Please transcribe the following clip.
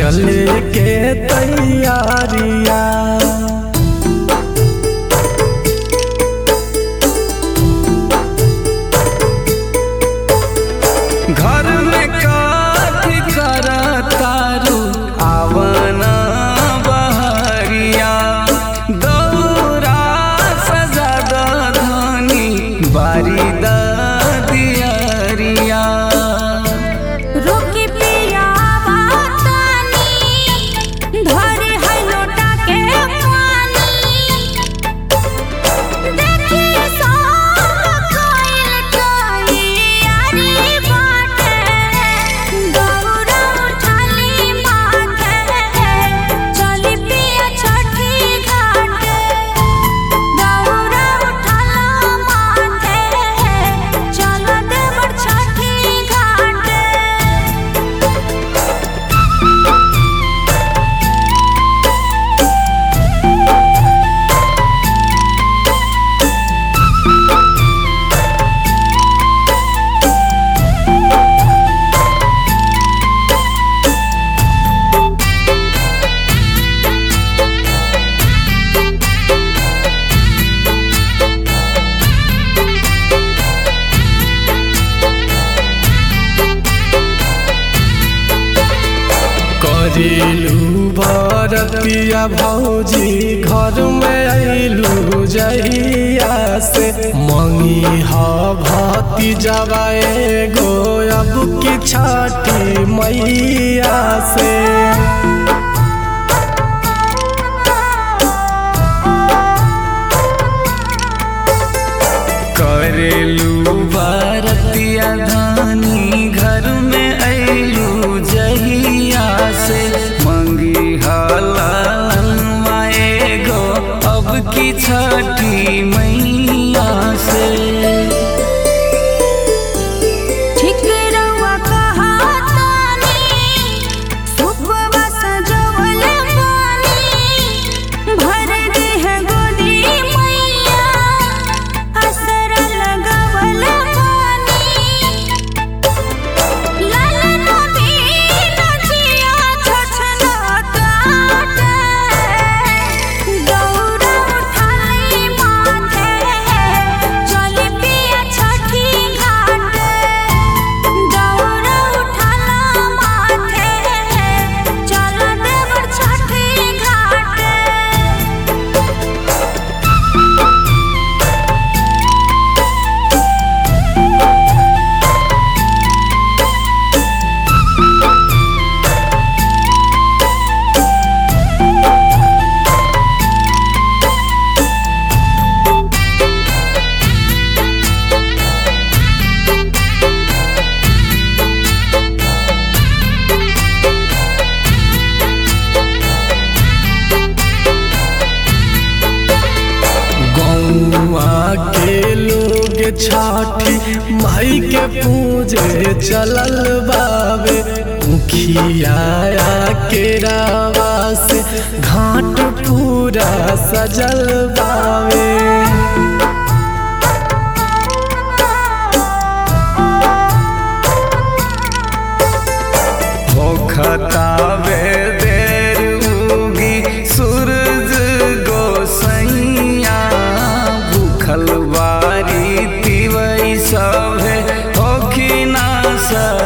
चले के तैयारिया। घर में काठी करतारू आवना बहरिया, दौरा सजा धनी बारी दियरिया। रोकी पिया बातानी धरे है लोटा के पानी, देखी सब कोइल तैयारी बाटे, दौरा उठाली माथे चली पिया छठी घाटे, दौरा उठाला माथे चल देवर छठी घाटे। करेलू बरतिया भौजी घर में अइलू जहिया से, मंगी ह भती जवाए गो अब की छठी मैया से। करेलू बरतिया धानी घर में अइलू जहिया से, मंगी हलाए गो अब की छठी मैया से। ठीक रउआ कहातानी सुबह सजवल बानी, भर दे है गोदी मैया असर लगवल बानी, लालन बीन जिया छछना काटे, दौरा उठाई माथे चली पिया छठी घाटे, दौरा उठाला माथे चल देवर छठी घाटे। गौआ के लोग छठी माई के पूजे चलल बावे, मुखिया के रावा से घाट पूरा सजल बावे। खतावे देर उगी सूरज गोसैया, भूखल बारी तिवई सभे होखी ना सा